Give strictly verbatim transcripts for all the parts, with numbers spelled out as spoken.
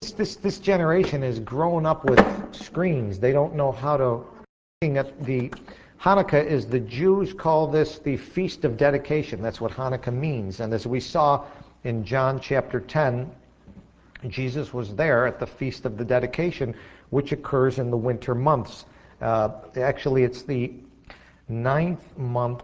this, this, this generation is growing up with screens. They don't know how to... At the Hanukkah is, the Jews call this the Feast of Dedication. That's what Hanukkah means. And as we saw in John chapter ten, Jesus was there at the Feast of the Dedication, which occurs in the winter months. Uh, actually, it's the ninth month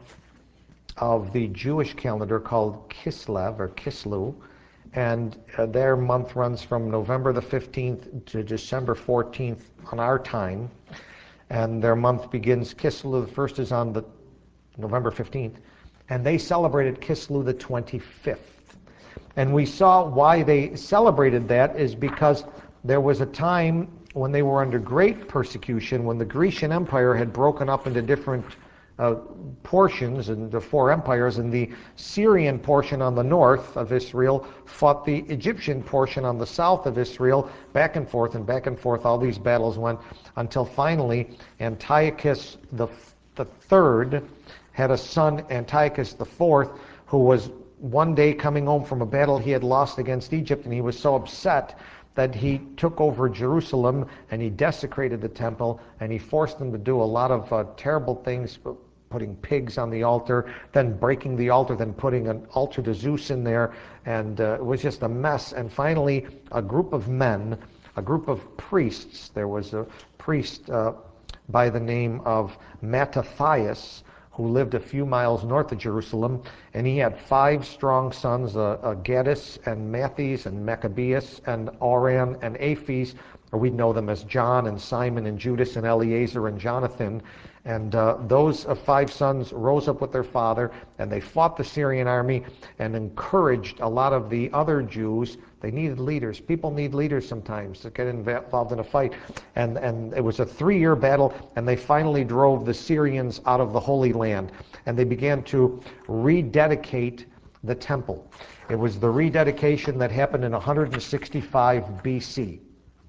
of the Jewish calendar called Kislev, or Kislu, and uh, their month runs from November the fifteenth to December fourteenth on our time. And their month begins, Kislev, the first is on the November fifteenth, and they celebrated Kislev the twenty-fifth. And we saw why they celebrated that is because there was a time when they were under great persecution, when the Grecian Empire had broken up into different uh, portions, and the four empires, and the Syrian portion on the north of Israel fought the Egyptian portion on the south of Israel, back and forth and back and forth. All these battles went until finally Antiochus the, the third had a son, Antiochus the fourth, who was one day coming home from a battle he had lost against Egypt, and he was so upset that he took over Jerusalem and he desecrated the temple, and he forced them to do a lot of uh, terrible things, putting pigs on the altar, then breaking the altar, then putting an altar to Zeus in there, and uh, it was just a mess. And finally, a group of men, a group of priests, there was a priest uh, by the name of Mattathias, who lived a few miles north of Jerusalem, and he had five strong sons, uh, uh, Gaddis and Matthias and Maccabeus and Oran and Aphes, or we know them as John and Simon and Judas and Eleazar and Jonathan. And uh, those uh, five sons rose up with their father, and they fought the Syrian army and encouraged a lot of the other Jews. They needed leaders. People need leaders sometimes to get involved in a fight. And, and it was a three-year battle, and they finally drove the Syrians out of the Holy Land. And they began to rededicate the temple. It was the rededication that happened in one hundred sixty-five B C.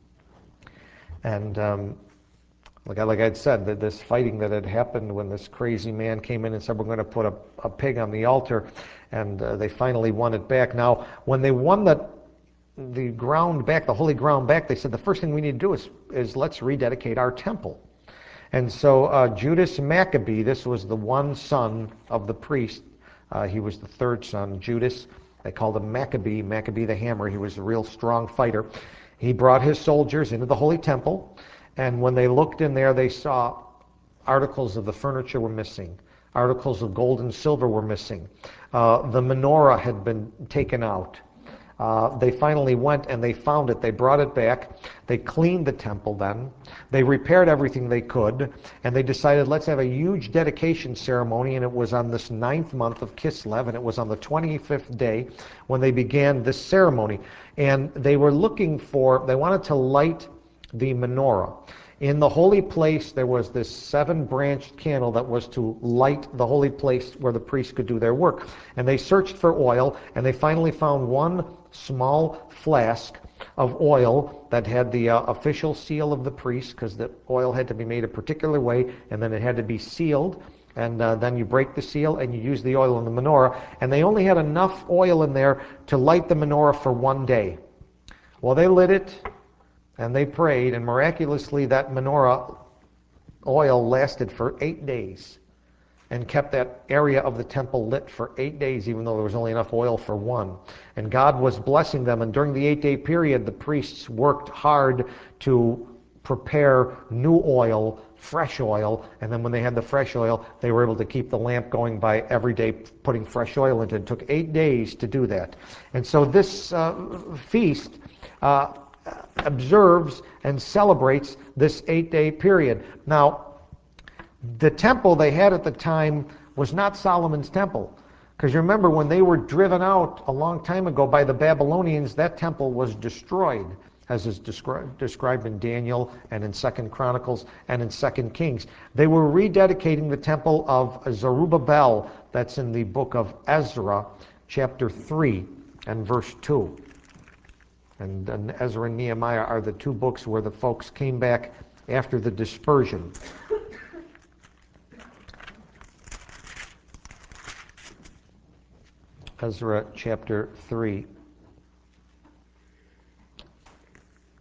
And... Um, Like I, like I'd said, that this fighting that had happened when this crazy man came in and said, we're going to put a, a pig on the altar, and uh, they finally won it back. Now, when they won the, the ground back, the holy ground back, they said, the first thing we need to do is, is let's rededicate our temple. And so uh, Judas Maccabee, this was the one son of the priest. Uh, he was the third son, Judas. They called him Maccabee, Maccabee the hammer. He was a real strong fighter. He brought his soldiers into the holy temple. And when they looked in there, they saw articles of the furniture were missing. Articles of gold and silver were missing. Uh, the menorah had been taken out. Uh, they finally went and they found it. They brought it back. They cleaned the temple then. They repaired everything they could. And they decided, let's have a huge dedication ceremony. And it was on this ninth month of Kislev. And it was on the twenty-fifth day when they began this ceremony. And they were looking for, they wanted to light the menorah. In the holy place, there was this seven-branched candle that was to light the holy place where the priests could do their work. And they searched for oil, and they finally found one small flask of oil that had the uh, official seal of the priest, because the oil had to be made a particular way, and then it had to be sealed. And uh, then you break the seal, and you use the oil in the menorah. And they only had enough oil in there to light the menorah for one day. Well, they lit it, and they prayed, and miraculously that menorah oil lasted for eight days and kept that area of the temple lit for eight days, even though there was only enough oil for one. And God was blessing them, and during the eight-day period, the priests worked hard to prepare new oil, fresh oil, and then when they had the fresh oil, they were able to keep the lamp going by every day putting fresh oil into it. It took eight days to do that. And so this uh, feast uh, observes and celebrates this eight-day period. Now, the temple they had at the time was not Solomon's temple. Because you remember when they were driven out a long time ago by the Babylonians, that temple was destroyed, as is descri- described in Daniel and in Second Chronicles and in Second Kings. They were rededicating the temple of Zerubbabel. That's in the book of Ezra, chapter three and verse two. And, and Ezra and Nehemiah are the two books where the folks came back after the dispersion. Ezra chapter three.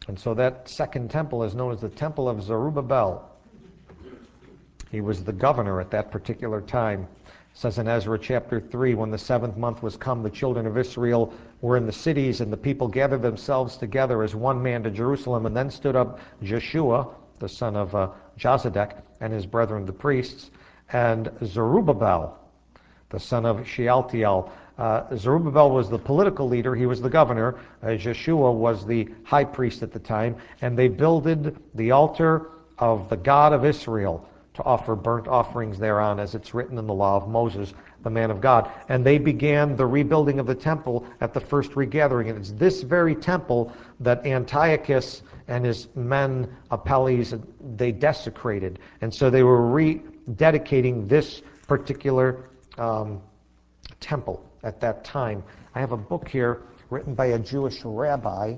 And so that second temple is known as the Temple of Zerubbabel. He was the governor at that particular time. It says in Ezra chapter three, when the seventh month was come, the children of Israel were in the cities, and the people gathered themselves together as one man to Jerusalem. And then stood up Jeshua, the son of uh, Jozadak, and his brethren the priests, and Zerubbabel, the son of Shealtiel. Uh, Zerubbabel was the political leader. He was the governor. Uh, Jeshua was the high priest at the time. And they builded the altar of the God of Israel to offer burnt offerings thereon, as it's written in the law of Moses, the man of God. And they began the rebuilding of the temple at the first regathering. And it's this very temple that Antiochus and his men, Apelles, they desecrated. And so they were rededicating this particular um, temple at that time. I have a book here written by a Jewish rabbi.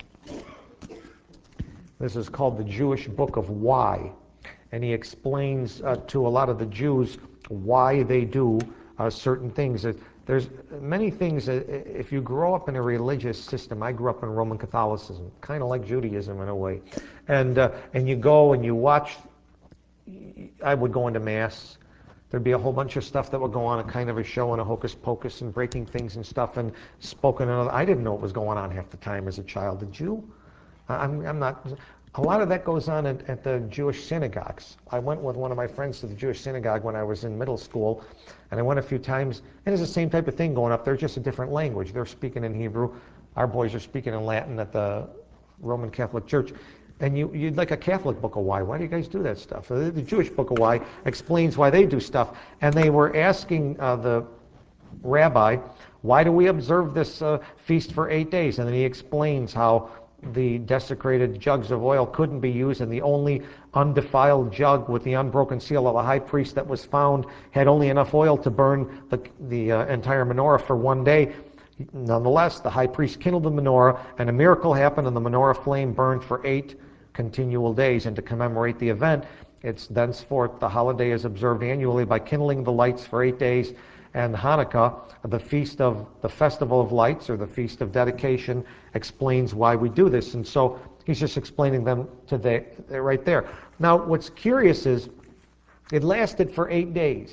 This is called the Jewish Book of Why. And he explains uh, to a lot of the Jews why they do uh, certain things. There's many things, uh, if you grow up in a religious system, I grew up in Roman Catholicism, kind of like Judaism in a way, and uh, and you go and you watch, I would go into Mass, there'd be a whole bunch of stuff that would go on, a kind of a show and a hocus pocus and breaking things and stuff and spoken, and I didn't know what was going on half the time as a child. Did you? I'm, I'm not... A lot of that goes on at, at the Jewish synagogues. I went with one of my friends to the Jewish synagogue when I was in middle school, and I went a few times, and it's the same type of thing going up there, just a different language. They're speaking in Hebrew. Our boys are speaking in Latin at the Roman Catholic Church. And you, you'd like a Catholic Book of Why. Why do you guys do that stuff? The, the Jewish Book of Why explains why they do stuff. And they were asking uh, the rabbi, why do we observe this uh, feast for eight days? And then he explains how the desecrated jugs of oil couldn't be used, and the only undefiled jug with the unbroken seal of the high priest that was found had only enough oil to burn the, the uh, entire menorah for one day. Nonetheless, the high priest kindled the menorah, and a miracle happened, and the menorah flame burned for eight continual days. And to commemorate the event, it's thenceforth the holiday is observed annually by kindling the lights for eight days. And Hanukkah, the feast of the Festival of Lights, or the Feast of Dedication, explains why we do this. And so he's just explaining them to the, right there. Now, what's curious is it lasted for eight days.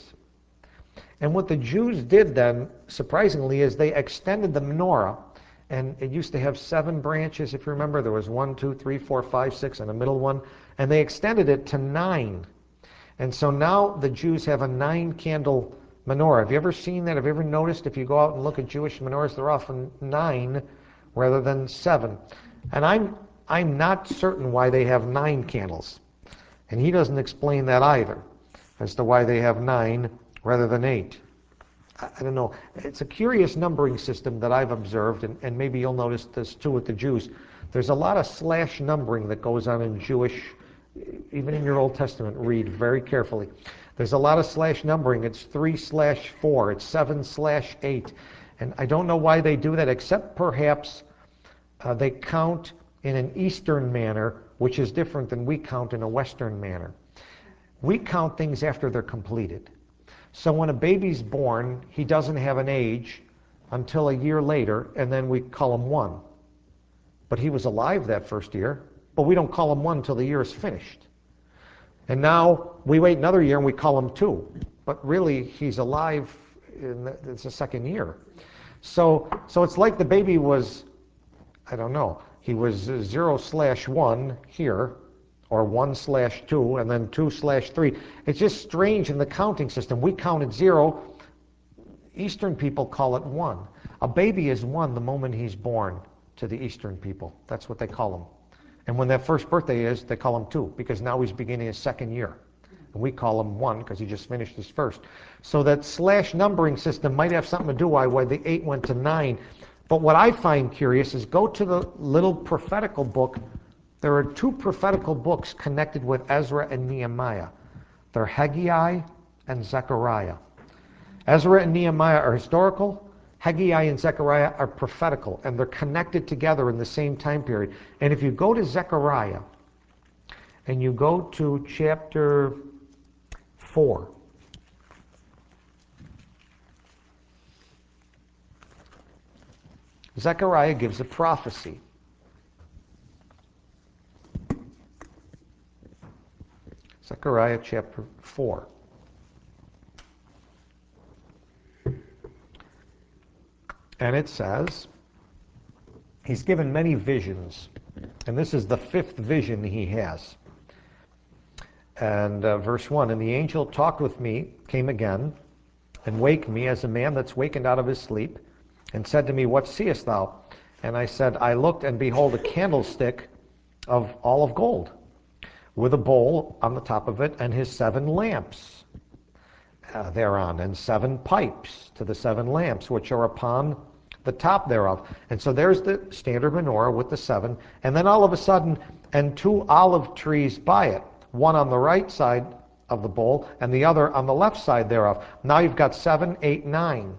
And what the Jews did then, surprisingly, is they extended the menorah. And it used to have seven branches, if you remember. There was one, two, three, four, five, six, and a middle one. And they extended it to nine. And so now the Jews have a nine-candle menorah. Have you ever seen that? Have you ever noticed if you go out and look at Jewish menorahs, they're often nine rather than seven? And I'm I'm not certain why they have nine candles. And he doesn't explain that either, as to why they have nine rather than eight. I, I don't know. It's a curious numbering system that I've observed, and, and maybe you'll notice this too with the Jews. There's a lot of slash numbering that goes on in Jewish, even in your Old Testament, read very carefully. There's a lot of slash numbering. It's three slash four. It's seven slash eight. And I don't know why they do that, except perhaps uh, they count in an Eastern manner, which is different than we count in a Western manner. We count things after they're completed. So when a baby's born, he doesn't have an age until a year later, and then we call him one. But he was alive that first year, but we don't call him one until the year is finished. And now we wait another year and we call him two. But really, he's alive in the, it's the second year. So, so it's like the baby was, I don't know, he was zero slash one here, or one slash two, and then two slash three. It's just strange in the counting system. We counted zero. Eastern people call it one. A baby is one the moment he's born to the Eastern people. That's what they call him. And when that first birthday is, they call him two, because now he's beginning his second year. And we call him one, because he just finished his first. So that slash numbering system might have something to do with why the eight went to nine. But what I find curious is go to the little prophetical book. There are two prophetical books connected with Ezra and Nehemiah. They're Haggai and Zechariah. Ezra and Nehemiah are historical. Haggai and Zechariah are prophetical, and they're connected together in the same time period. And if you go to Zechariah, and you go to chapter four, Zechariah gives a prophecy. Zechariah chapter four. And it says, he's given many visions, and this is the fifth vision he has. And uh, verse one, and the angel talked with me, came again, and waked me as a man that's wakened out of his sleep, and said to me, what seest thou? And I said, I looked, and behold, a candlestick of all of gold, with a bowl on the top of it, and his seven lamps uh, thereon, and seven pipes to the seven lamps, which are upon the top thereof. And so there's the standard menorah with the seven, and then all of a sudden, and two olive trees by it, one on the right side of the bowl, and the other on the left side thereof. Now you've got seven, eight, nine.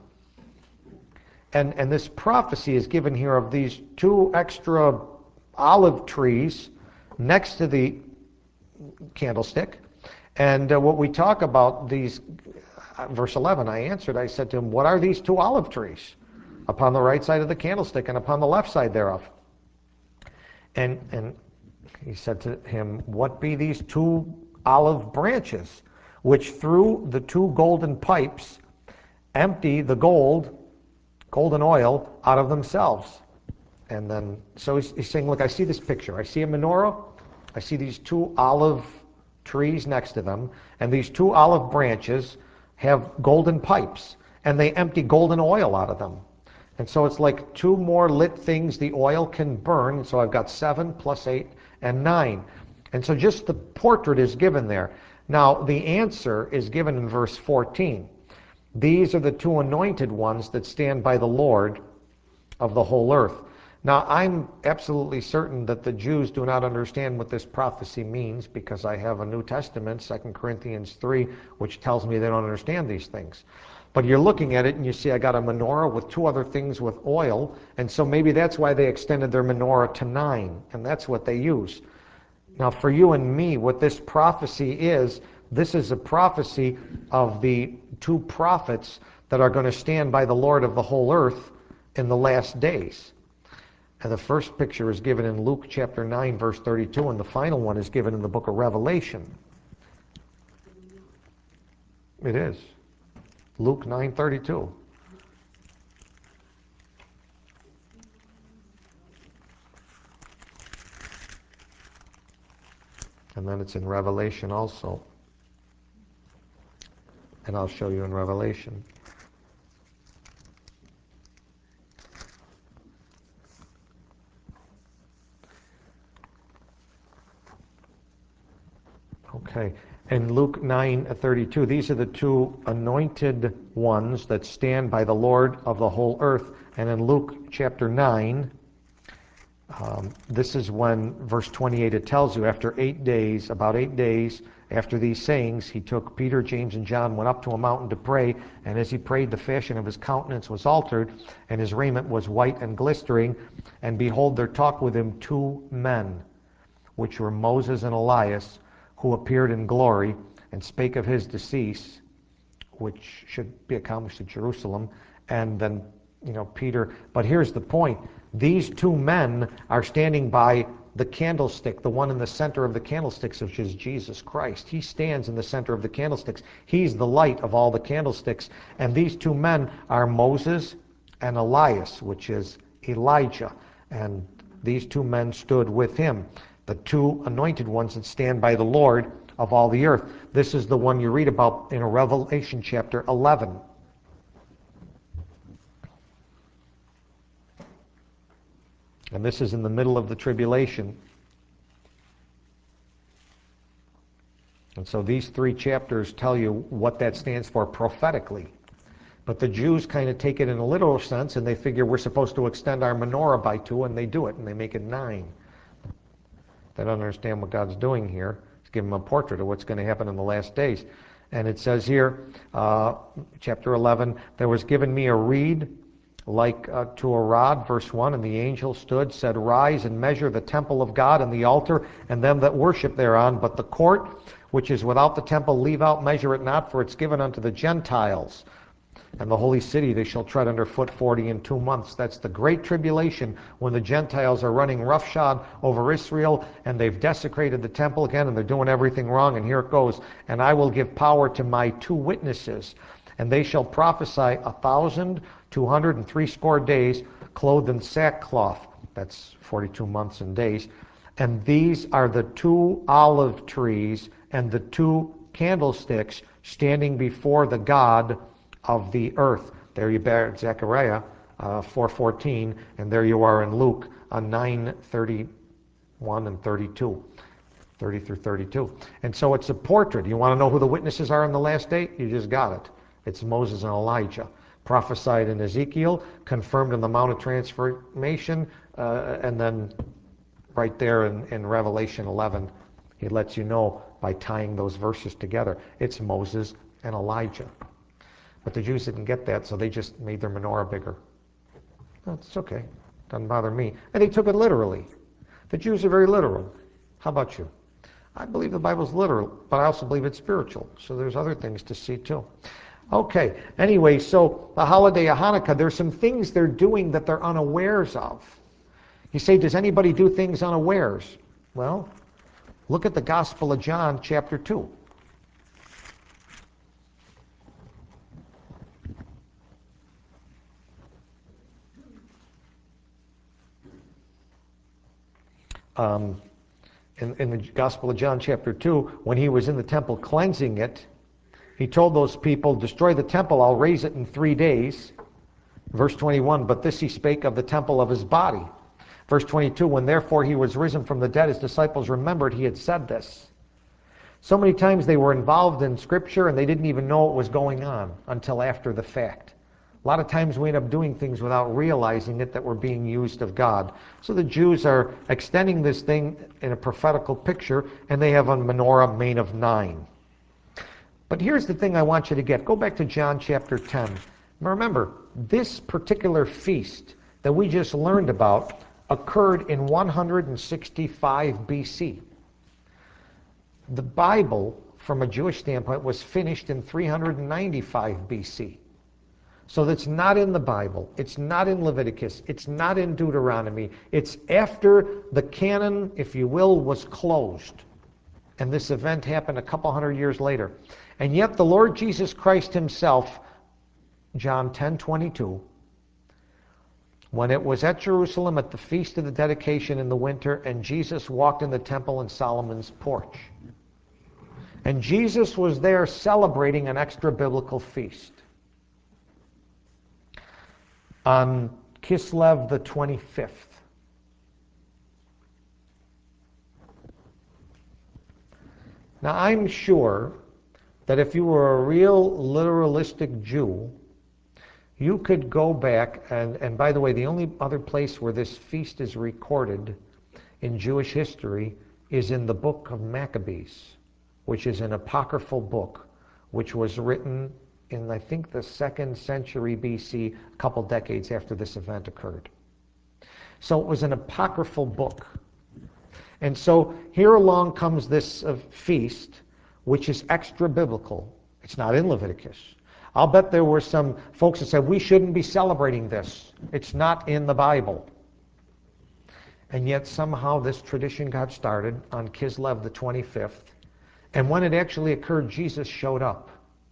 And, and this prophecy is given here of these two extra olive trees next to the candlestick. And uh, what we talk about these, uh, verse eleven, I answered, I said to him, what are these two olive trees upon the right side of the candlestick and upon the left side thereof? And, and he said to him, what be these two olive branches, which through the two golden pipes empty the gold, golden oil, out of themselves? And then, so he's, he's saying, look, I see this picture. I see a menorah. I see these two olive trees next to them, and these two olive branches have golden pipes, and they empty golden oil out of them. And so it's like two more lit things the oil can burn. So I've got seven plus eight and nine. And so just the portrait is given there. Now, the answer is given in verse fourteen. These are the two anointed ones that stand by the Lord of the whole earth. Now, I'm absolutely certain that the Jews do not understand what this prophecy means, because I have a New Testament, Second Corinthians three, which tells me they don't understand these things. But you're looking at it and you see I got a menorah with two other things with oil, and so maybe that's why they extended their menorah to nine, and that's what they use. Now, for you and me, what this prophecy is, this is a prophecy of the two prophets that are going to stand by the Lord of the whole earth in the last days. And the first picture is given in Luke chapter nine, verse thirty-two, and the final one is given in the book of Revelation. It is. Luke nine thirty-two. And then it's in Revelation also. And I'll show you in Revelation. Okay. In Luke nine thirty-two, these are the two anointed ones that stand by the Lord of the whole earth. And in Luke chapter nine, um, this is when, verse twenty-eight, it tells you, after eight days, about eight days after these sayings, he took Peter, James, and John, went up to a mountain to pray, and as he prayed, the fashion of his countenance was altered, and his raiment was white and glistering, and behold, there talked with him two men, which were Moses and Elias, who appeared in glory, and spake of his decease, which should be accomplished at Jerusalem. And then, you know, Peter, but here's the point. These two men are standing by the candlestick, the one in the center of the candlesticks, which is Jesus Christ. He stands in the center of the candlesticks. He's the light of all the candlesticks. And these two men are Moses and Elias, which is Elijah. And these two men stood with him, the two anointed ones that stand by the Lord of all the earth. This is the one you read about in Revelation chapter eleven. And this is in the middle of the tribulation. And so these three chapters tell you what that stands for prophetically. But the Jews kind of take it in a literal sense, and they figure we're supposed to extend our menorah by two, and they do it, and they make it nine. They don't understand what God's doing here. He's giving them a portrait of what's going to happen in the last days. And it says here, uh, chapter eleven, there was given me a reed like uh, to a rod, verse one, and the angel stood, said, rise and measure the temple of God and the altar, and them that worship thereon, but the court which is without the temple leave out, measure it not, for it's given unto the Gentiles. And the holy city they shall tread underfoot forty and two months. That's the great tribulation, when the Gentiles are running roughshod over Israel, and they've desecrated the temple again, and they're doing everything wrong. And here it goes. And I will give power to my two witnesses, and they shall prophesy a thousand two hundred and threescore days, clothed in sackcloth. That's forty-two months and days. And these are the two olive trees and the two candlesticks standing before the God of the earth. There you bear Zechariah uh, four fourteen, and there you are in Luke uh, nine thirty-one and thirty-two, thirty through thirty-two. And so it's a portrait. You want to know who the witnesses are in the last day? You just got it. It's Moses and Elijah, prophesied in Ezekiel, confirmed in the Mount of Transformation, uh, and then right there in, in Revelation eleven, he lets you know by tying those verses together. It's Moses and Elijah. But the Jews didn't get that, so they just made their menorah bigger. That's okay. Doesn't bother me. And they took it literally. The Jews are very literal. How about you? I believe the Bible's literal, but I also believe it's spiritual. So there's other things to see too. Okay, anyway, so the holiday of Hanukkah, there's some things they're doing that they're unawares of. You say, does anybody do things unawares? Well, look at the Gospel of John, chapter two. Um, in, in the Gospel of John, chapter two, when he was in the temple cleansing it, he told those people, destroy the temple, I'll raise it in three days. Verse twenty-one, but this he spake of the temple of his body. Verse twenty-two, when therefore he was risen from the dead, his disciples remembered he had said this. So many times they were involved in Scripture and they didn't even know what was going on until after the fact. A lot of times we end up doing things without realizing it, that we're being used of God. So the Jews are extending this thing in a prophetical picture, and they have a menorah made of nine. But here's the thing I want you to get. Go back to John chapter ten. Now remember, this particular feast that we just learned about occurred in one hundred sixty-five B C. The Bible, from a Jewish standpoint, was finished in three hundred ninety-five B C. So that's not in the Bible. It's not in Leviticus. It's not in Deuteronomy. It's after the canon, if you will, was closed. And this event happened a couple hundred years later. And yet the Lord Jesus Christ himself, John ten twenty-two, when it was at Jerusalem at the Feast of the Dedication in the winter, and Jesus walked in the temple in Solomon's porch. And Jesus was there celebrating an extra-biblical feast. On Kislev the twenty-fifth. Now I'm sure that if you were a real literalistic Jew, you could go back, and, and by the way, the only other place where this feast is recorded in Jewish history is in the book of Maccabees, which is an apocryphal book, which was written in, I think, the second century B C, a couple decades after this event occurred. So it was an apocryphal book. And so here along comes this uh, feast, which is extra-biblical. It's not in Leviticus. I'll bet there were some folks that said, we shouldn't be celebrating this. It's not in the Bible. And yet somehow this tradition got started on Kislev the twenty-fifth. And when it actually occurred, Jesus showed up.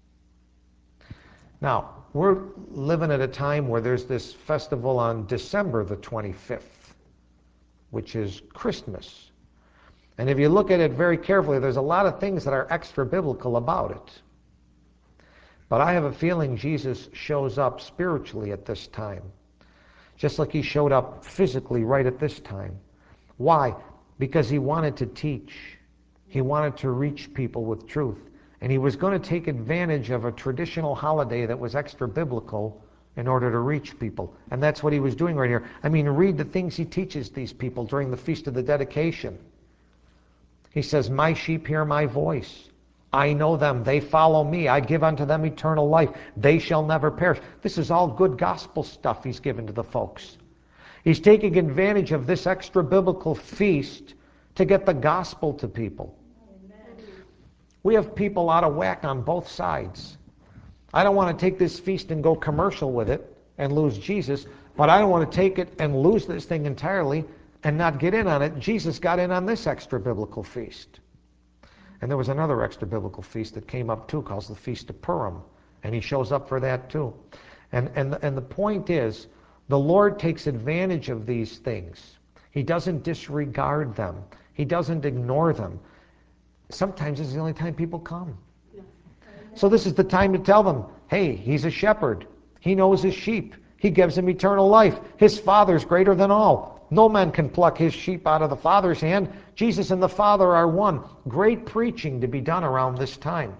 Now, we're living at a time where there's this festival on December the twenty-fifth, which is Christmas. And if you look at it very carefully, there's a lot of things that are extra-biblical about it. But I have a feeling Jesus shows up spiritually at this time, just like he showed up physically right at this time. Why? Because he wanted to teach. He wanted to reach people with truth. And he was going to take advantage of a traditional holiday that was extra-biblical in order to reach people. And that's what he was doing right here. I mean, read the things he teaches these people during the Feast of the Dedication. He says, my sheep hear my voice. I know them. They follow me. I give unto them eternal life. They shall never perish. This is all good gospel stuff he's given to the folks. He's taking advantage of this extra-biblical feast to get the gospel to people. We have people out of whack on both sides. I don't want to take this feast and go commercial with it and lose Jesus, but I don't want to take it and lose this thing entirely and not get in on it. Jesus got in on this extra biblical feast. And there was another extra biblical feast that came up too, called the Feast of Purim. And he shows up for that too. And, and, and the point is, the Lord takes advantage of these things. He doesn't disregard them. He doesn't ignore them. Sometimes this is the only time people come. So this is the time to tell them, hey, he's a shepherd. He knows his sheep. He gives them eternal life. His Father's greater than all. No man can pluck his sheep out of the Father's hand. Jesus and the Father are one. Great preaching to be done around this time.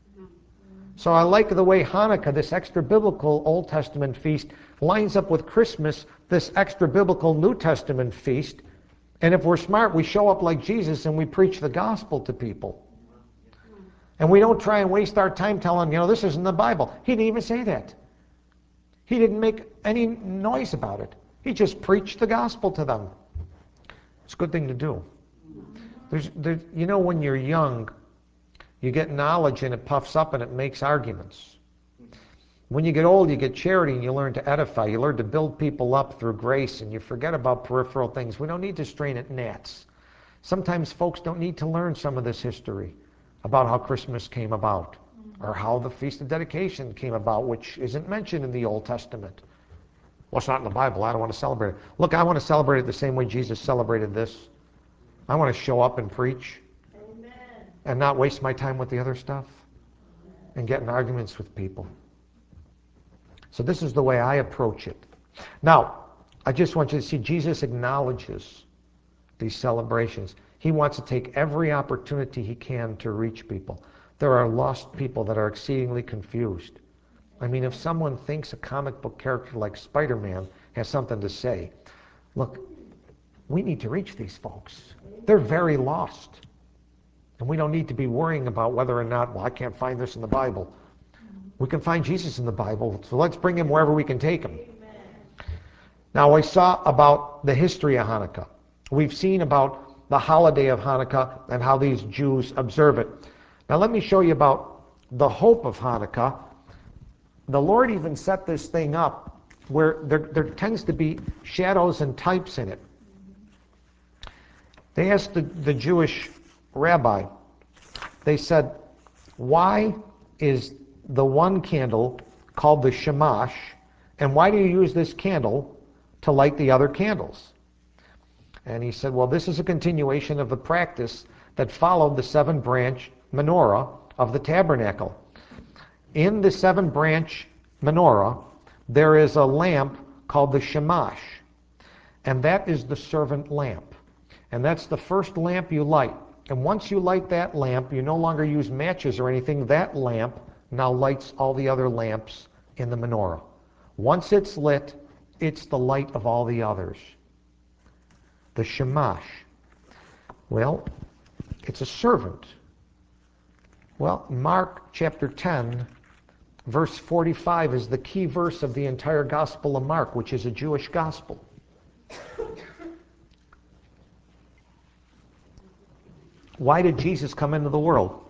So I like the way Hanukkah, this extra biblical Old Testament feast, lines up with Christmas, this extra biblical New Testament feast. And if we're smart, we show up like Jesus and we preach the gospel to people. And we don't try and waste our time telling, you know, this isn't the Bible. He didn't even say that. He didn't make any noise about it. He just preached the gospel to them. It's a good thing to do. There's, there's, you know, when you're young, you get knowledge and it puffs up and it makes arguments. When you get old, you get charity and you learn to edify. You learn to build people up through grace and you forget about peripheral things. We don't need to strain at gnats. Sometimes folks don't need to learn some of this history about how Christmas came about or how the Feast of Dedication came about, which isn't mentioned in the Old Testament. Well, it's not in the Bible. I don't want to celebrate it. Look, I want to celebrate it the same way Jesus celebrated this. I want to show up and preach. Amen. And not waste my time with the other stuff and get in arguments with people. So this is the way I approach it. Now, I just want you to see Jesus acknowledges these celebrations. He wants to take every opportunity he can to reach people. There are lost people that are exceedingly confused. I mean, if someone thinks a comic book character like Spider-Man has something to say, look, we need to reach these folks. They're very lost. And we don't need to be worrying about whether or not, well, I can't find this in the Bible. We can find Jesus in the Bible, so let's bring him wherever we can take him. Now, I saw about the history of Hanukkah. We've seen about the holiday of Hanukkah and how these Jews observe it. Now, let me show you about the hope of Hanukkah. The Lord even set this thing up where there, there tends to be shadows and types in it. They asked the, the Jewish rabbi, they said, why is the one candle called the shamash, and why do you use this candle to light the other candles? And he said, well, this is a continuation of the practice that followed the seven-branch menorah of the tabernacle. In the seven-branch menorah, there is a lamp called the shamash, and that is the servant lamp. And that's the first lamp you light. And once you light that lamp, you no longer use matches or anything. That lamp now lights all the other lamps in the menorah. Once it's lit, it's the light of all the others. The shamash. Well, it's a servant. Well, Mark chapter ten, verse forty-five is the key verse of the entire Gospel of Mark, which is a Jewish gospel. Why did Jesus come into the world?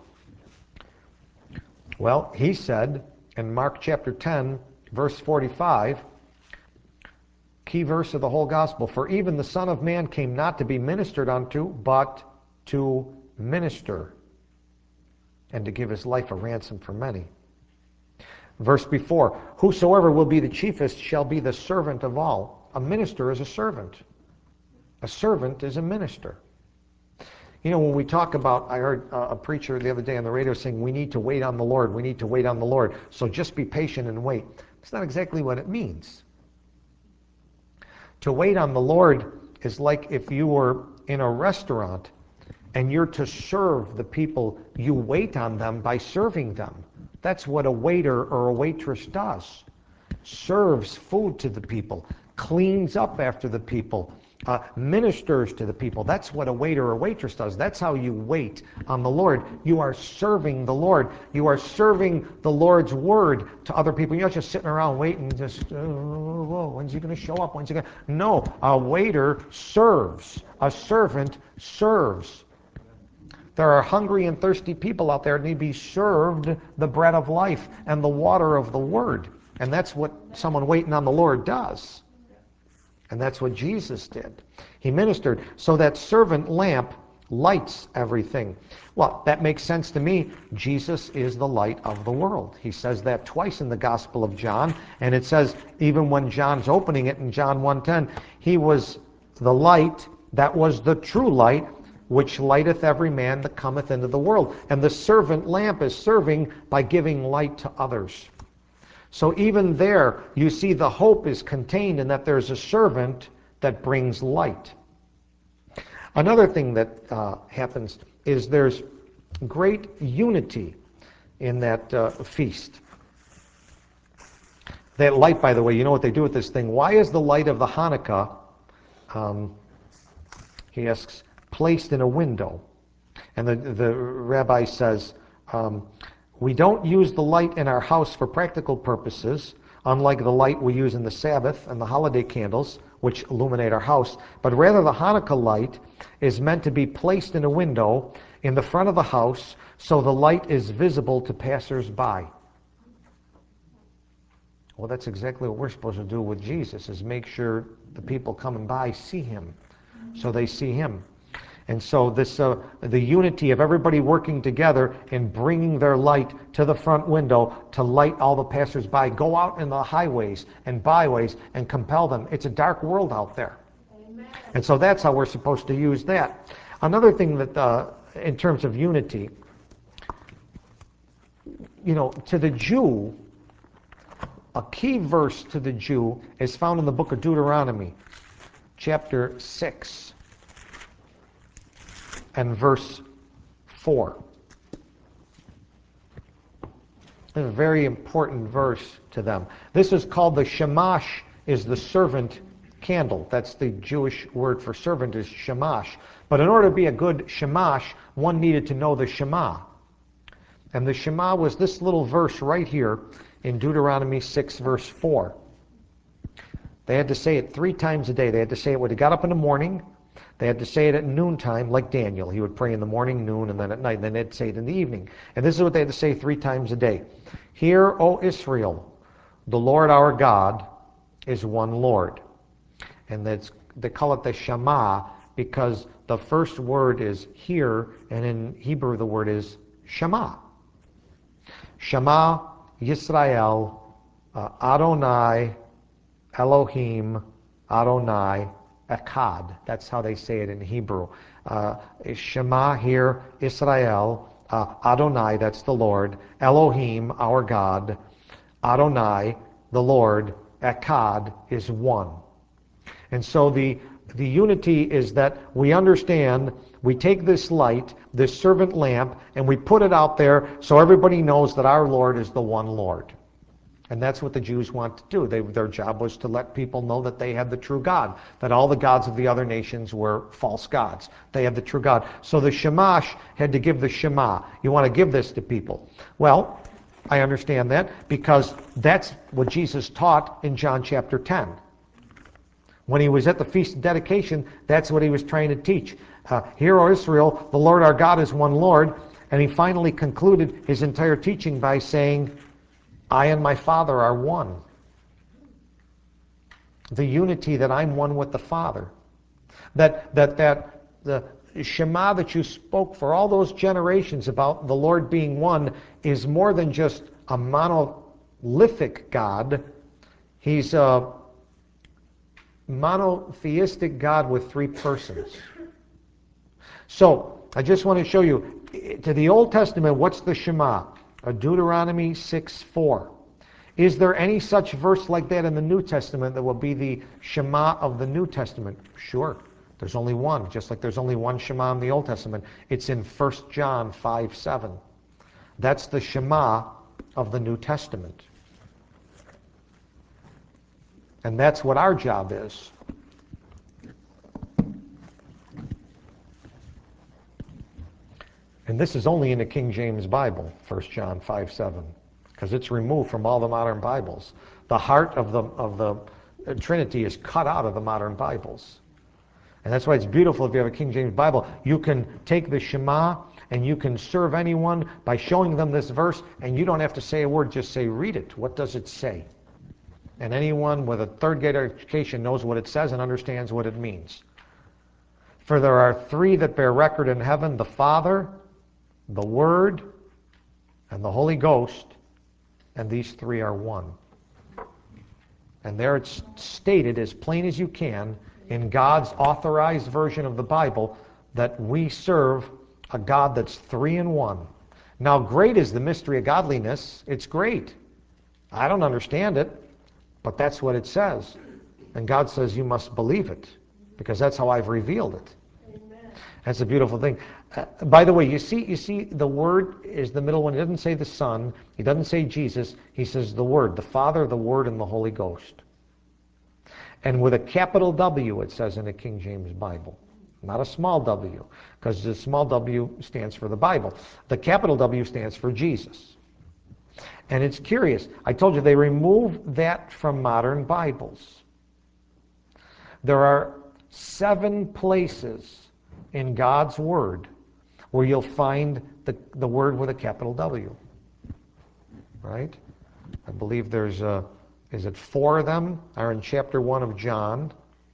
Well, he said in Mark chapter ten, verse forty-five, key verse of the whole gospel, for even the Son of Man came not to be ministered unto, but to minister, and to give his life a ransom for many. Verse before, whosoever will be the chiefest shall be the servant of all. A minister is a servant. A servant is a minister. You know, when we talk about, I heard a preacher the other day on the radio saying, we need to wait on the Lord, we need to wait on the Lord, so just be patient and wait. It's not exactly what it means. To wait on the Lord is like if you were in a restaurant and you're to serve the people, you wait on them by serving them. That's what a waiter or a waitress does. Serves food to the people, cleans up after the people, uh, ministers to the people. That's what a waiter or waitress does. That's how you wait on the Lord. You are serving the Lord. You are serving the Lord's word to other people. You're not just sitting around waiting, just, oh, whoa, when's he going to show up? When's he going to? No, a waiter serves. A servant serves. There are hungry and thirsty people out there that need to be served the bread of life and the water of the Word. And that's what someone waiting on the Lord does. And that's what Jesus did. He ministered. So that servant lamp lights everything. Well, that makes sense to me. Jesus is the light of the world. He says that twice in the Gospel of John. And it says, even when John's opening it in John one ten, he was the light that was the true light, which lighteth every man that cometh into the world. And the servant lamp is serving by giving light to others. So even there, you see the hope is contained in that there's a servant that brings light. Another thing that uh, happens is there's great unity in that uh, feast. That light, by the way, you know what they do with this thing? Why is the light of the Hanukkah, um, he asks, placed in a window? And the, the rabbi says, um, we don't use the light in our house for practical purposes, unlike the light we use in the Sabbath and the holiday candles, which illuminate our house, but rather the Hanukkah light is meant to be placed in a window in the front of the house so the light is visible to passers-by. Well, that's exactly what we're supposed to do with Jesus, is make sure the people coming by see him, so they see him. And so this, uh, the unity of everybody working together and bringing their light to the front window to light all the passers-by. Go out in the highways and byways and compel them. It's a dark world out there. Amen. And so that's how we're supposed to use that. Another thing that, uh, in terms of unity, you know, to the Jew, a key verse to the Jew is found in the book of Deuteronomy, chapter six. And verse four. It's a very important verse to them. This is called the Shamash, is the servant candle. That's the Jewish word for servant, is Shamash. But in order to be a good Shamash, one needed to know the Shema. And the Shema was this little verse right here in Deuteronomy six, verse four. They had to say it three times a day. They had to say it when they got up in the morning. They had to say it at noontime, like Daniel. He would pray in the morning, noon, and then at night. And then they'd say it in the evening. And this is what they had to say three times a day. Hear, O Israel, the Lord our God is one Lord. And that's, they call it the Shema because the first word is hear, and in Hebrew the word is Shema. Shema Yisrael, uh, Adonai, Elohim, Adonai, Echad. That's how they say it in Hebrew. Uh, Shema here, Israel, uh, Adonai, that's the Lord, Elohim, our God, Adonai, the Lord, Echad is one. And so the, the unity is that we understand, we take this light, this servant lamp, and we put it out there so everybody knows that our Lord is the one Lord. And that's what the Jews want to do. They, their job was to let people know that they had the true God, that all the gods of the other nations were false gods. They had the true God. So the Shamash had to give the Shema. You want to give this to people. Well, I understand that because that's what Jesus taught in John chapter ten. When he was at the Feast of Dedication, that's what he was trying to teach. Uh, Hear, O Israel, the Lord our God is one Lord. And he finally concluded his entire teaching by saying, I and my Father are one. The unity that I'm one with the Father. That that that the Shema that you spoke for all those generations about the Lord being one is more than just a monolithic God. He's a monotheistic God with three persons. So I just want to show you, to the Old Testament, what's the Shema? Deuteronomy six four. Is there any such verse like that in the New Testament that will be the Shema of the New Testament? Sure. There's only one, just like there's only one Shema in the Old Testament. It's in First John five seven. That's the Shema of the New Testament. And that's what our job is. And this is only in the King James Bible, First John five seven, because it's removed from all the modern Bibles. The heart of the of the Trinity is cut out of the modern Bibles. And that's why it's beautiful if you have a King James Bible. You can take the Shema and you can serve anyone by showing them this verse, and you don't have to say a word, just say, read it. What does it say? And anyone with a third grade education knows what it says and understands what it means. For there are three that bear record in heaven, the Father, the Word, and the Holy Ghost, and these three are one. And there it's stated as plain as you can in God's authorized version of the Bible that we serve a God that's three in one. Now, great is the mystery of godliness. It's great. I don't understand it, but that's what it says. And God says you must believe it, because that's how I've revealed it. Amen. That's a beautiful thing. Uh, by the way, you see, you see the Word is the middle one. He doesn't say the Son. He doesn't say Jesus. He says the Word, the Father, the Word, and the Holy Ghost. And with a capital W, it says in the King James Bible. Not a small w, because the small w stands for the Bible. The capital W stands for Jesus. And it's curious. I told you they removed that from modern Bibles. There are seven places in God's Word where you'll find the, the word with a capital W. Right? I believe there's, a, is it four of them are in chapter one of John.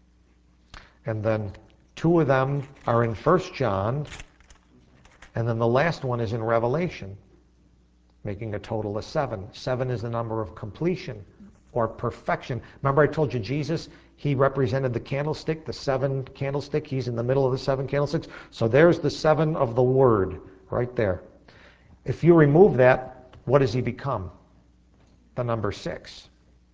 And then two of them are in First John, and then the last one is in Revelation, making a total of seven. Seven is the number of completion or perfection. Remember I told you Jesus, he represented the candlestick, the seven candlestick. He's in the middle of the seven candlesticks. So there's the seven of the Word right there. If you remove that, what does he become? The number six.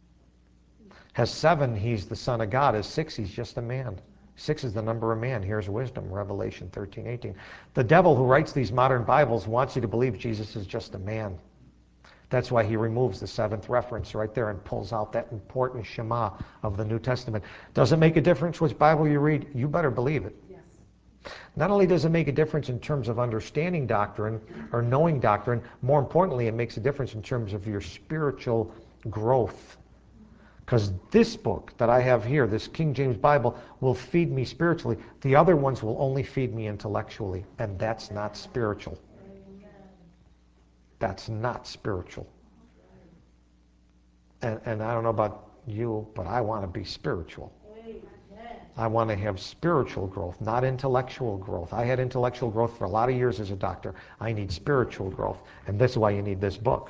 Has seven, he's the Son of God. Has six, he's just a man. Six is the number of man. Here's wisdom, Revelation thirteen, eighteen. The devil who writes these modern Bibles wants you to believe Jesus is just a man. That's why he removes the seventh reference right there and pulls out that important Shema of the New Testament. Does it make a difference which Bible you read? You better believe it. Yes. Not only does it make a difference in terms of understanding doctrine or knowing doctrine, more importantly, it makes a difference in terms of your spiritual growth. Because this book that I have here, this King James Bible, will feed me spiritually. The other ones will only feed me intellectually, and that's not spiritual. That's not spiritual. And, and I don't know about you, but I want to be spiritual. I want to have spiritual growth, not intellectual growth. I had intellectual growth for a lot of years as a doctor. I need spiritual growth, and this is why you need this book.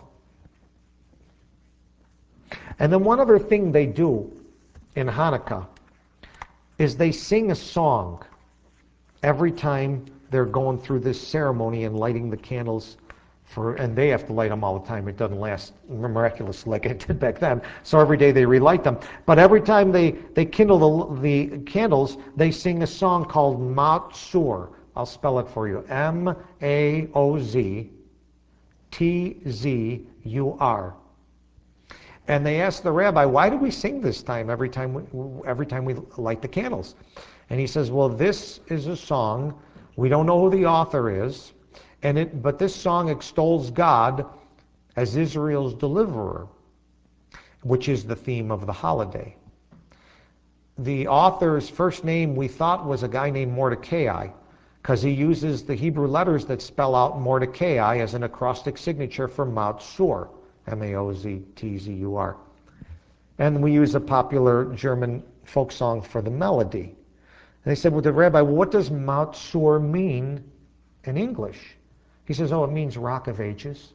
And then one other thing they do in Hanukkah is they sing a song every time they're going through this ceremony and lighting the candles for, and they have to light them all the time. It doesn't last miraculously like it did back then. So every day they relight them. But every time they, they kindle the, the candles, they sing a song called Matzur. I'll spell it for you. M A O Z T Z U R. And they asked the rabbi, why do we sing this time every time we, every time we light the candles? And he says, well, this is a song. We don't know who the author is, and it, but this song extols God as Israel's deliverer, which is the theme of the holiday. The author's first name we thought was a guy named Mordecai, because he uses the Hebrew letters that spell out Mordecai as an acrostic signature for Matzur. M A O Z T Z U R. And we use a popular German folk song for the melody. And they said, well, the rabbi, what does Matzur mean in English? He says, oh, it means Rock of Ages.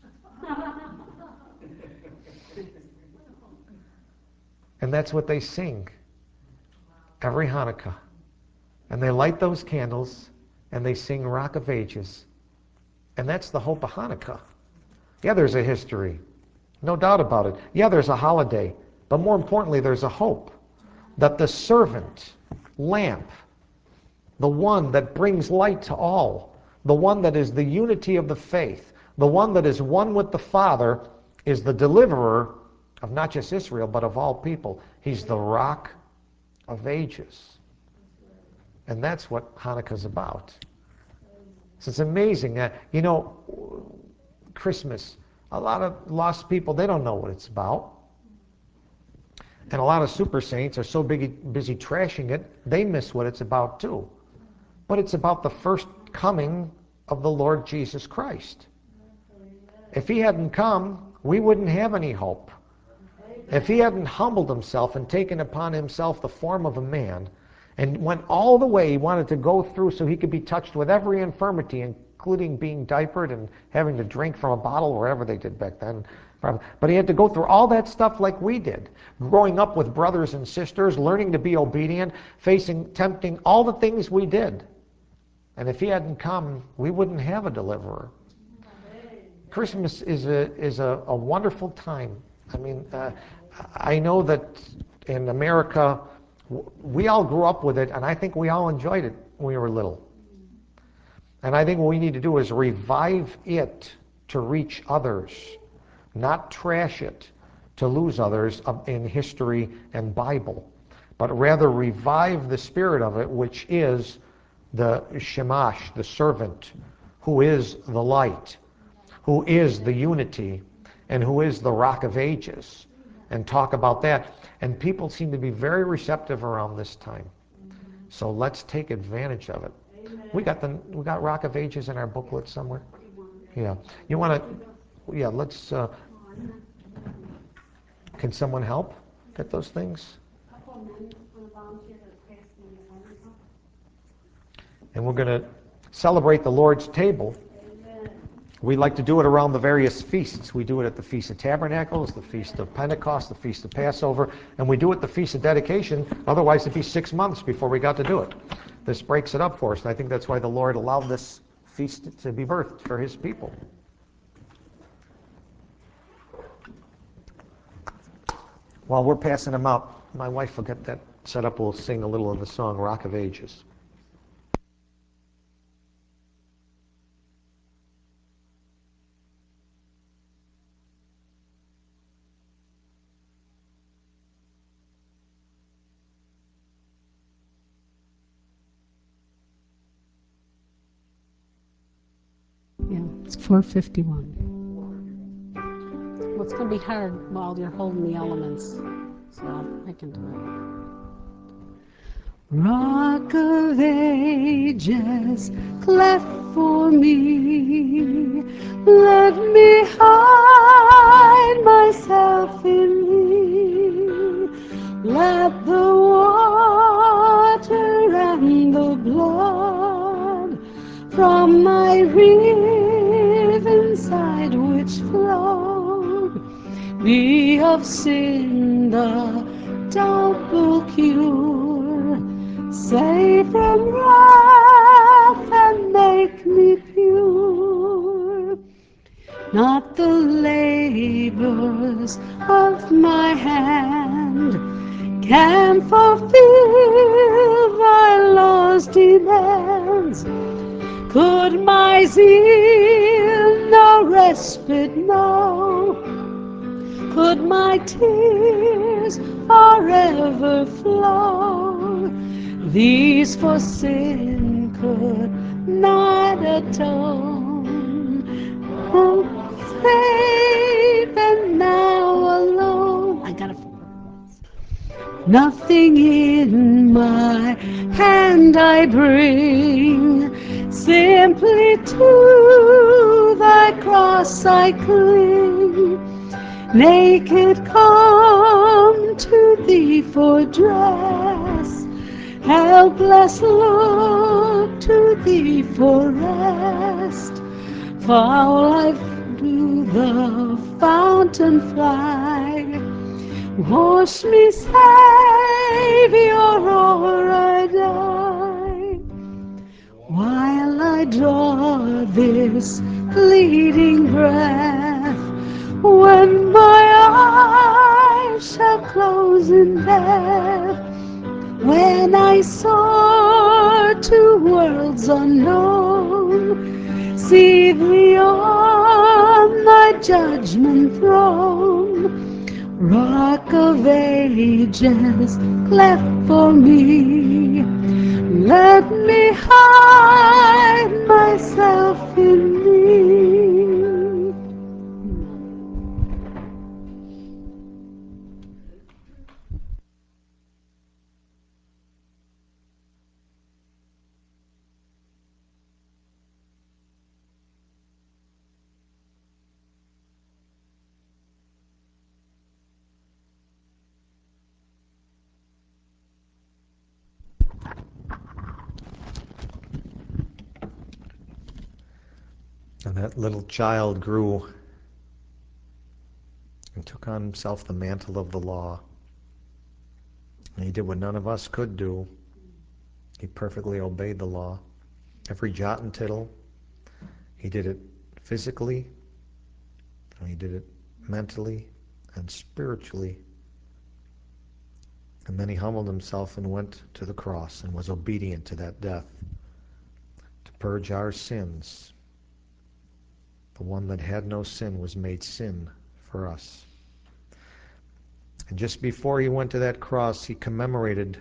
And that's what they sing every Hanukkah. And they light those candles, and they sing Rock of Ages. And that's the hope of Hanukkah. Yeah, there's a history. No doubt about it. Yeah, there's a holiday. But more importantly, there's a hope that the servant lamp, the one that brings light to all, the one that is the unity of the faith, the one that is one with the Father, is the deliverer of not just Israel, but of all people. He's the Rock of Ages. And that's what Hanukkah's about. So it's amazing. Uh, you know, Christmas, a lot of lost people, they don't know what it's about. And a lot of super saints are so big, busy trashing it, they miss what it's about too. But it's about the first coming of the Lord Jesus Christ. If he hadn't come, we wouldn't have any hope. If he hadn't humbled himself and taken upon himself the form of a man and went all the way he wanted to go through so he could be touched with every infirmity, including being diapered and having to drink from a bottle, wherever they did back then. But he had to go through all that stuff like we did, growing up with brothers and sisters, learning to be obedient, facing, tempting, all the things we did. And if he hadn't come, we wouldn't have a deliverer. Christmas is a is a, a wonderful time. I mean, uh, I know that in America, we all grew up with it, and I think we all enjoyed it when we were little. And I think what we need to do is revive it to reach others, not trash it to lose others in history and Bible, but rather revive the spirit of it, which is the Shemash, the servant, who is the light, who is the unity, and who is the Rock of Ages, and talk about that. And people seem to be very receptive around this time. So let's take advantage of it. Amen. We got the we got Rock of Ages in our booklet somewhere. Yeah. You want to? Yeah. Let's. Uh, can someone help get those things? And we're going to celebrate the Lord's table. We like to do it around the various feasts. We do it at the Feast of Tabernacles, the Feast of Pentecost, the Feast of Passover, and we do it the Feast of Dedication. Otherwise, it'd be six months before we got to do it. This breaks it up for us, and I think that's why the Lord allowed this feast to be birthed for his people. While we're passing them out, my wife will get that set up. We'll sing a little of the song, Rock of Ages. It's four fifty-one. Well, it's going to be hard while you're holding the elements, so I can do it. Rock of Ages, cleft for me, let me hide myself in thee. Let the water and the blood from my rib inside which flowed be of sin the double cure, save from wrath and make me pure. Not the labors of my hand can fulfill thy law's demands. Could my zeal no respite know? Could my tears forever flow? These for sin could not atone. Oh, faith and now alone. I gotta. Nothing in my hand I bring, simply to thy cross I cling. Naked come to thee for dress, helpless look to thee for rest. Foul I to the fountain fly, wash me, Savior, or I die. While I draw this fleeting breath, when my eyes shall close in death, when I soar to worlds unknown, see thee on thy judgment throne. Rock of Ages, cleft for me, let me hide myself in thee. And that little child grew and took on himself the mantle of the law. And he did what none of us could do. He perfectly obeyed the law. Every jot and tittle. He did it physically, and he did it mentally and spiritually. And then he humbled himself and went to the cross and was obedient to that death to purge our sins. The one that had no sin was made sin for us. And just before he went to that cross, he commemorated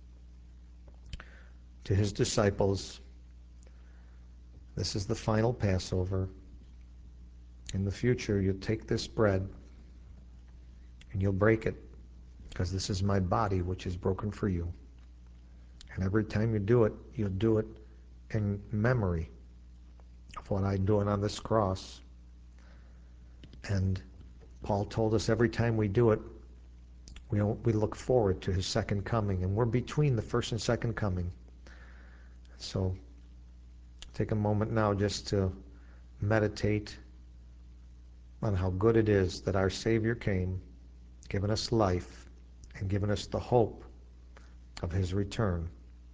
to his disciples, this is the final Passover. In the future, you'll take this bread and you'll break it, because this is my body which is broken for you. And every time you do it, you'll do it in memory of what I'm doing on this cross. And Paul told us every time we do it, we, we look forward to his second coming. And we're between the first and second coming. So take a moment now just to meditate on how good it is that our Savior came, given us life, and given us the hope of his return.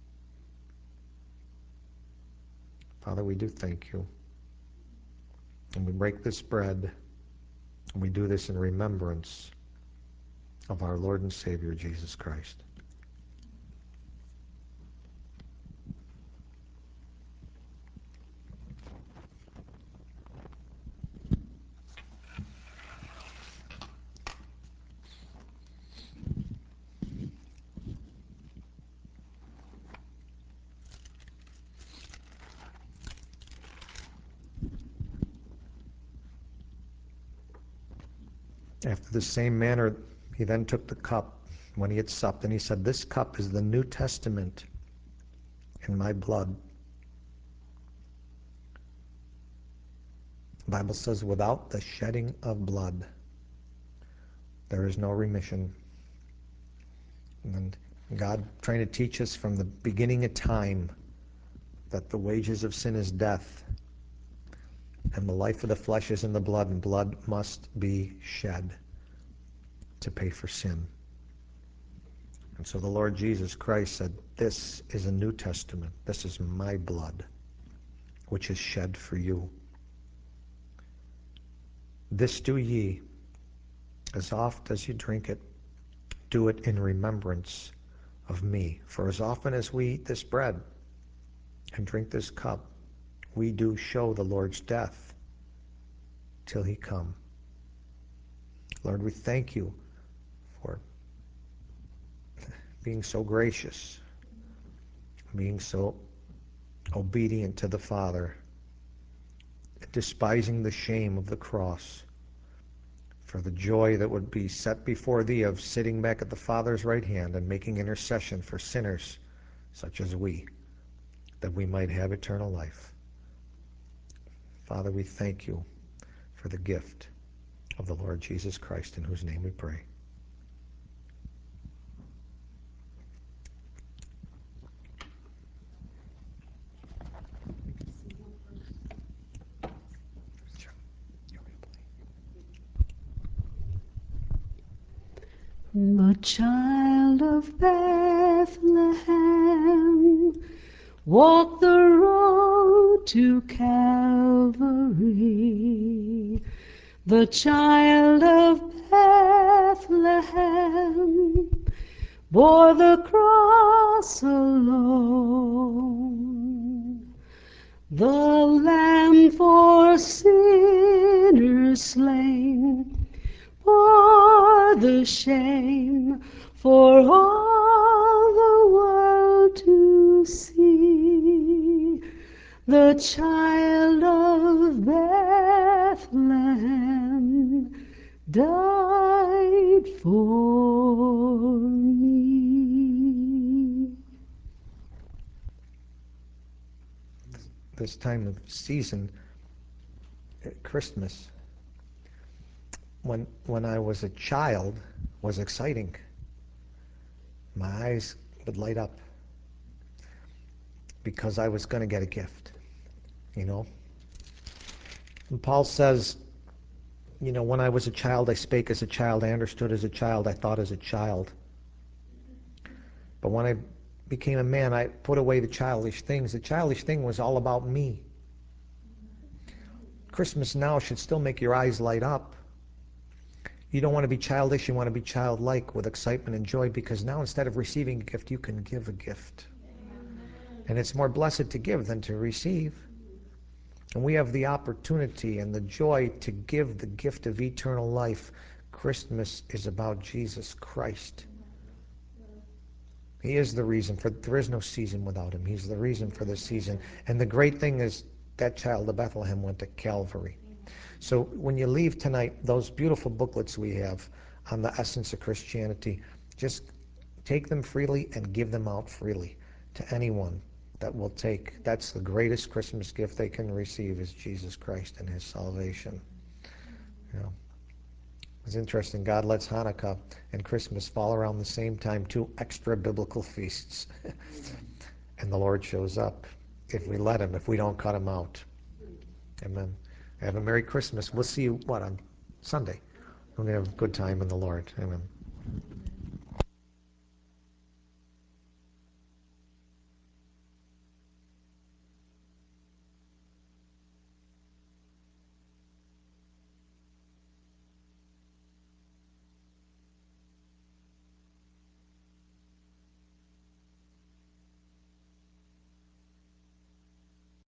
Father, we do thank you. And we break this bread, and we do this in remembrance of our Lord and Savior, Jesus Christ. After the same manner, he then took the cup when he had supped, and he said, "This cup is the New Testament in my blood." The Bible says, without the shedding of blood, there is no remission. And God trying to teach us from the beginning of time that the wages of sin is death, and the life of the flesh is in the blood, and blood must be shed to pay for sin. And so the Lord Jesus Christ said, this is a New Testament. This is my blood, which is shed for you. This do ye, as oft as you drink it, do it in remembrance of me. For as often as we eat this bread and drink this cup, we do show the Lord's death till he come. Lord, we thank you for being so gracious, being so obedient to the Father, despising the shame of the cross, for the joy that would be set before thee of sitting back at the Father's right hand and making intercession for sinners such as we, that we might have eternal life. Father, we thank you for the gift of the Lord Jesus Christ, in whose name we pray. The child of Bethlehem walked the road to Calvary. The child of Bethlehem bore the cross alone. The Lamb for sinners slain bore the shame for all the world to see. The child of Bethlehem died for me. This time of season, at Christmas, when when I was a child, was exciting. My eyes would light up because I was going to get a gift, you know. And Paul says, you know, when I was a child, I spake as a child, I understood as a child, I thought as a child. But when I became a man, I put away the childish things. The childish thing was all about me. Christmas now should still make your eyes light up. You don't want to be childish, you want to be childlike with excitement and joy, because now instead of receiving a gift, you can give a gift. And it's more blessed to give than to receive. And we have the opportunity and the joy to give the gift of eternal life. Christmas is about Jesus Christ. He is the reason for, there is no season without him. He's the reason for the season. And the great thing is that child of Bethlehem went to Calvary. So when you leave tonight, those beautiful booklets we have on the essence of Christianity, just take them freely and give them out freely to anyone that will take. That's the greatest Christmas gift they can receive, is Jesus Christ and his salvation. You know, it's interesting. God lets Hanukkah and Christmas fall around the same time, two extra biblical feasts. And the Lord shows up if we let him, if we don't cut him out. Amen. Have a Merry Christmas. We'll see you, what, on Sunday? We're going to have a good time in the Lord. Amen.